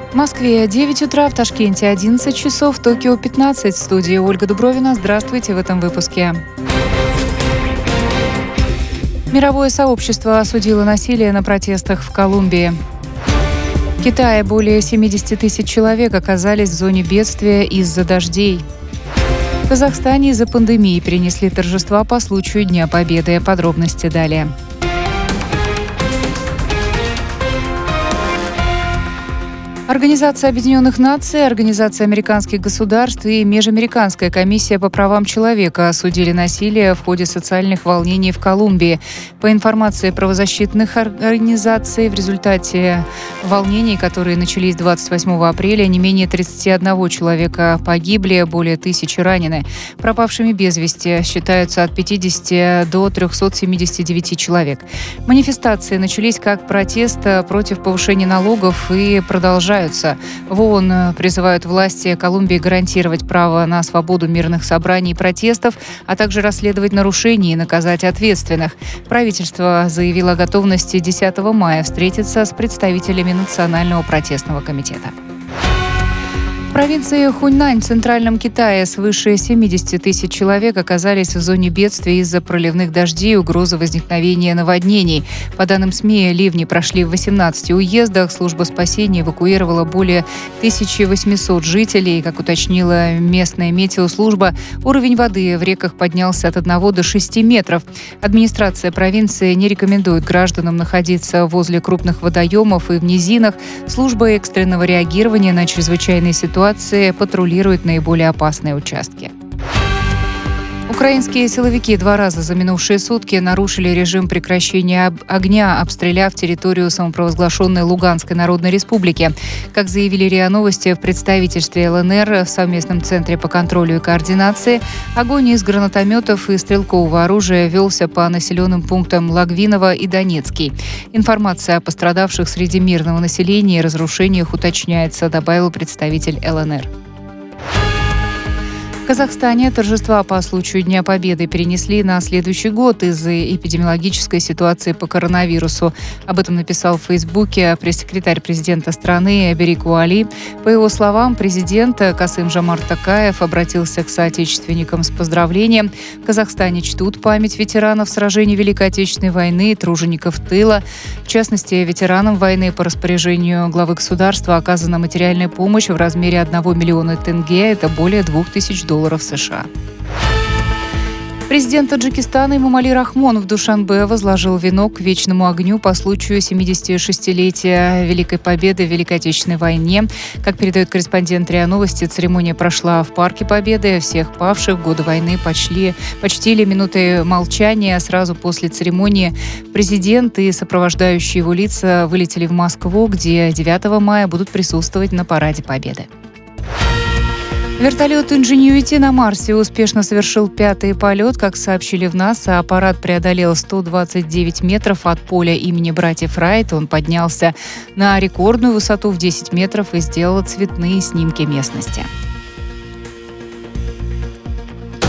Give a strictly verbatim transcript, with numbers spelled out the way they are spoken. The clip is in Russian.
В Москве девять утра, в Ташкенте одиннадцать часов, в Токио пятнадцать. В студии Ольга Дубровина. Здравствуйте в этом выпуске. Мировое сообщество осудило насилие на протестах в Колумбии. В Китае более семьдесят тысяч человек оказались в зоне бедствия из-за дождей. В Казахстане из-за пандемии перенесли торжества по случаю Дня Победы. Подробности далее. Организация Объединенных Наций, Организация американских государств и Межамериканская комиссия по правам человека осудили насилие в ходе социальных волнений в Колумбии. По информации правозащитных организаций, в результате волнений, которые начались двадцать восьмого апреля, не менее тридцати одного человека погибли, более тысячи ранены. Пропавшими без вести считаются от пятидесяти до трёхсот семидесяти девяти человек. Манифестации начались как протест против повышения налогов и продолжаются. В ООН призывают власти Колумбии гарантировать право на свободу мирных собраний и протестов, а также расследовать нарушения и наказать ответственных. Правительство заявило о готовности десятого мая встретиться с представителями Национального протестного комитета. В провинции Хуньнань в Центральном Китае свыше семидесяти тысяч человек оказались в зоне бедствия из-за проливных дождей и угрозы возникновения наводнений. По данным СМИ, ливни прошли в восемнадцати уездах. Служба спасения эвакуировала более тысячи восьмисот жителей. Как уточнила местная метеослужба, уровень воды в реках поднялся от одного до шести метров. Администрация провинции не рекомендует гражданам находиться возле крупных водоемов и в низинах. Служба экстренного реагирования на чрезвычайные ситуации патрулирует наиболее опасные участки. Украинские силовики два раза за минувшие сутки нарушили режим прекращения огня, обстреляв территорию самопровозглашенной Луганской Народной Республики. Как заявили РИА Новости в представительстве ЛНР в совместном центре по контролю и координации, огонь из гранатометов и стрелкового оружия велся по населенным пунктам Лагвиново и Донецкий. Информация о пострадавших среди мирного населения и разрушениях уточняется, добавил представитель ЛНР. В Казахстане торжества по случаю Дня Победы перенесли на следующий год из-за эпидемиологической ситуации по коронавирусу. Об этом написал в Фейсбуке пресс-секретарь президента страны Берику Али. По его словам, президент Касым-Жомарт Токаев обратился к соотечественникам с поздравлением. В Казахстане чтут память ветеранов сражений Великой Отечественной войны и тружеников тыла. В частности, ветеранам войны по распоряжению главы государства оказана материальная помощь в размере одного миллиона тенге, это более двух тысяч долларов. долларов США. Президент Таджикистана Эмомали Рахмон в Душанбе возложил венок к вечному огню по случаю семидесятишестилетия Великой Победы в Великой Отечественной войне. Как передает корреспондент РИА Новости, церемония прошла в Парке Победы. Всех павших в годы войны почли, почтили минутой молчания. Сразу после церемонии президент и сопровождающие его лица вылетели в Москву, где девятого мая будут присутствовать на Параде Победы. Вертолет Ingenuity на Марсе успешно совершил пятый полет. Как сообщили в НАСА, аппарат преодолел сто двадцать девять метров от поля имени братьев Райт. Он поднялся на рекордную высоту в десять метров и сделал цветные снимки местности.